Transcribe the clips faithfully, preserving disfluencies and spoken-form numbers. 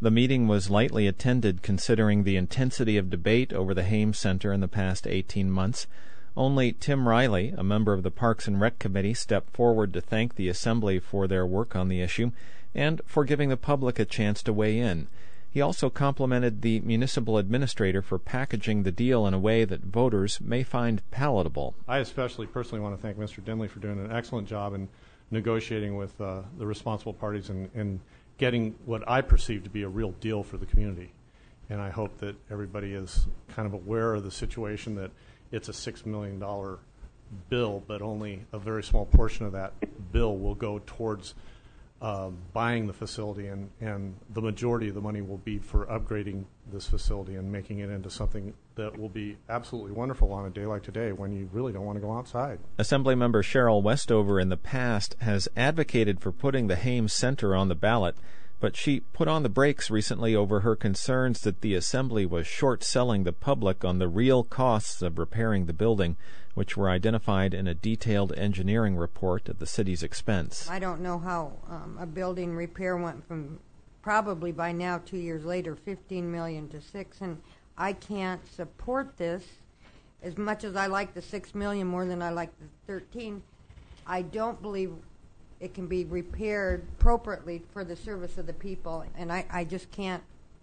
The meeting was lightly attended considering the intensity of debate over the Hames Center in the past eighteen months. Only Tim Riley, a member of the Parks and Rec Committee, stepped forward to thank the Assembly for their work on the issue and for giving the public a chance to weigh in. He also complimented the municipal administrator for packaging the deal in a way that voters may find palatable. I especially personally want to thank Mister Dinley for doing an excellent job in negotiating with uh, the responsible parties and, and getting what I perceive to be a real deal for the community. And I hope that everybody is kind of aware of the situation, that it's a six million dollars bill, but only a very small portion of that bill will go towards um, buying the facility, and, and the majority of the money will be for upgrading this facility and making it into something that will be absolutely wonderful on a day like today when you really don't want to go outside. Assemblymember Cheryl Westover in the past has advocated for putting the Hames Center on the ballot, but she put on the brakes recently over her concerns that the Assembly was short-selling the public on the real costs of repairing the building, which were identified in a detailed engineering report at the city's expense. I don't know how um, a building repair went from probably by now, two years later, fifteen million dollars to six, and I can't support this. As much as I like the six million dollars more than I like the thirteen, I don't believe it can be repaired appropriately for the service of the people, and I, I just can't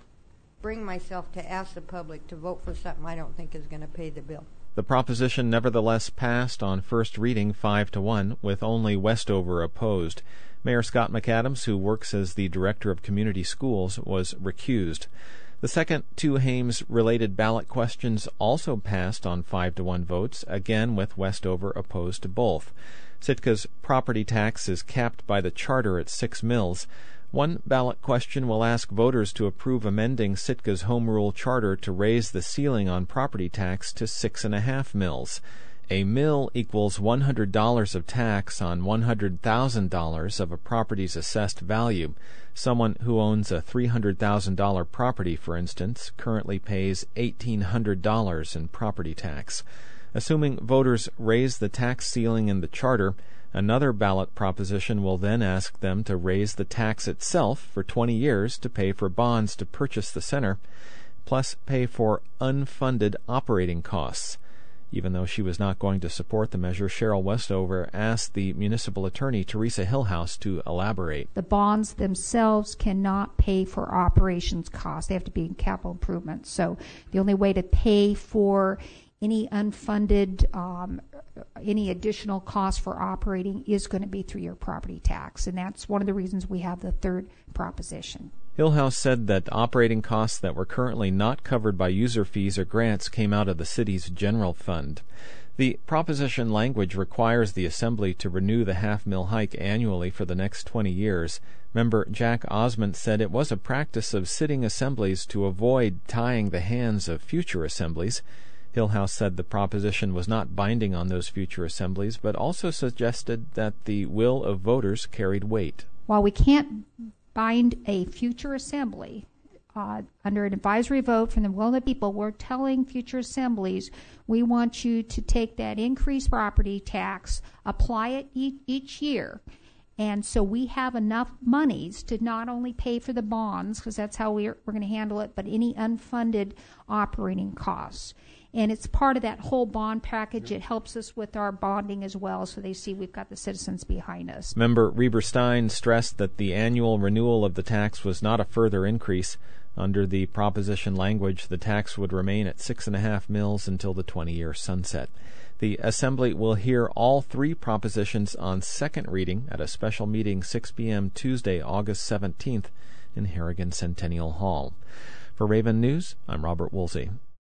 bring myself to ask the public to vote for something I don't think is going to pay the bill. The proposition nevertheless passed on first reading five to one, with only Westover opposed. Mayor Scott McAdams, who works as the Director of Community Schools, was recused. The second two Hames-related ballot questions also passed on five to one votes, again with Westover opposed to both. Sitka's property tax is capped by the charter at six mills. One ballot question will ask voters to approve amending Sitka's home rule charter to raise the ceiling on property tax to six and a half mills. A mill equals one hundred dollars of tax on one hundred thousand dollars of a property's assessed value. Someone who owns a three hundred thousand dollars property, for instance, currently pays eighteen hundred dollars in property tax. Assuming voters raise the tax ceiling in the charter, another ballot proposition will then ask them to raise the tax itself for twenty years to pay for bonds to purchase the center, plus pay for unfunded operating costs. Even though she was not going to support the measure, Cheryl Westover asked the municipal attorney, Teresa Hillhouse, to elaborate. The bonds themselves cannot pay for operations costs. They have to be in capital improvements. So the only way to pay for any unfunded, um, any additional cost for operating is going to be through your property tax. And that's one of the reasons we have the third proposition. Hillhouse said that operating costs that were currently not covered by user fees or grants came out of the city's general fund. The proposition language requires the Assembly to renew the half-mill hike annually for the next twenty years. Member Jack Osmond said it was a practice of sitting assemblies to avoid tying the hands of future assemblies. Hillhouse said the proposition was not binding on those future assemblies, but also suggested that the will of voters carried weight. While we can't bind a future assembly, uh, under an advisory vote from the will of the people, we're telling future assemblies we want you to take that increased property tax, apply it e- each year. And so we have enough monies to not only pay for the bonds, because that's how we're, we're going to handle it, but any unfunded operating costs. And it's part of that whole bond package. It helps us with our bonding as well, so they see we've got the citizens behind us. Member Reber Stein stressed that the annual renewal of the tax was not a further increase. Under the proposition language, the tax would remain at six and a half mills until the twenty-year sunset. The Assembly will hear all three propositions on second reading at a special meeting six p.m. Tuesday, August seventeenth in Harrigan Centennial Hall. For Raven News, I'm Robert Woolsey.